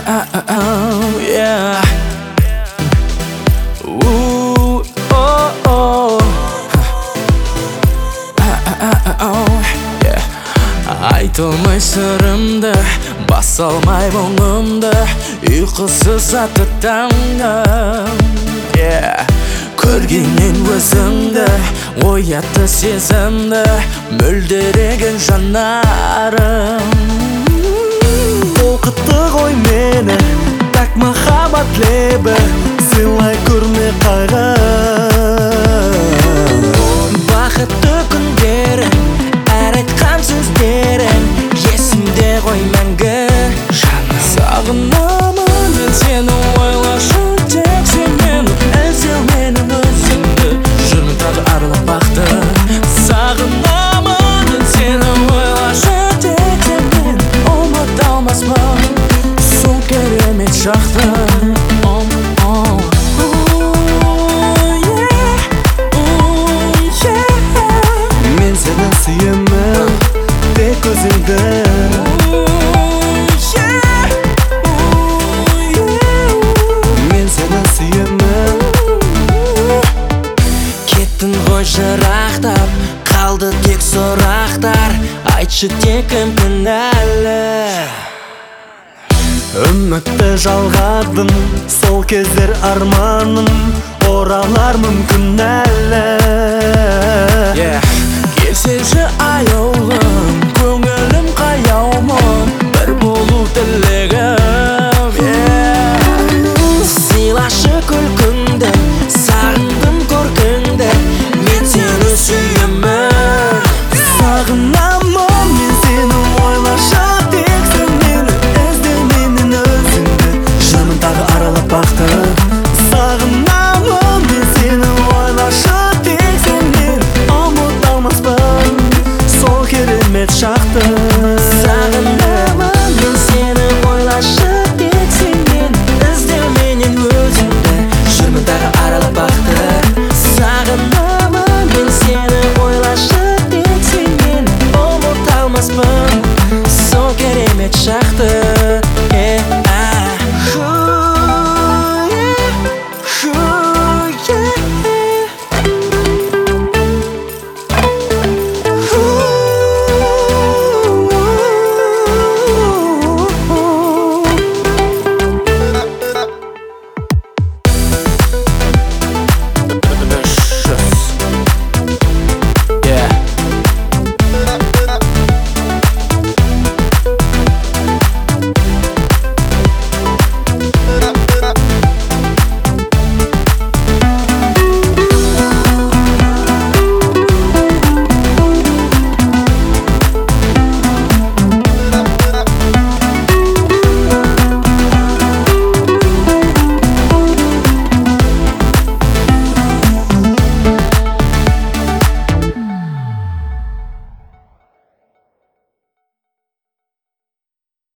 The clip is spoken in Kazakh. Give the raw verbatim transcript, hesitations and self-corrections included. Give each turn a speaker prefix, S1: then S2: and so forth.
S1: oh, yeah. Ooh, oh, oh. Oh, yeah. Айтылмай сырымды, баса алмай мұңымды, ұйқысыз атты таңым, yeah. Көргеннен өзіңді, оятты сезімді, мөлдіреген жанарым.
S2: Толқытты ғой мені, так махаббат лебі, сыйлай көрме қайғы.
S1: Бақытты күндерің, әр айтқан сөздерің, есімде ғой мәңгі. Сағынамын мен сені, ойлашы тек сен мені, іздеу менің өзіңді, жүрмін тағы аралап бақты. Сағынамын мен сені, ойлашы тек сен мені, ұмыта алмаспын сол керемет шақты.
S2: Мен сені сүйемін, тек өзіңді. Мен сені сүйемін.
S1: Кеттің ғой жырақтап, қалды тек сұрақтар, айтшы тек кім кінәлі.
S2: Үмітті жалғадым, сол кездер арманым оралар мүмкін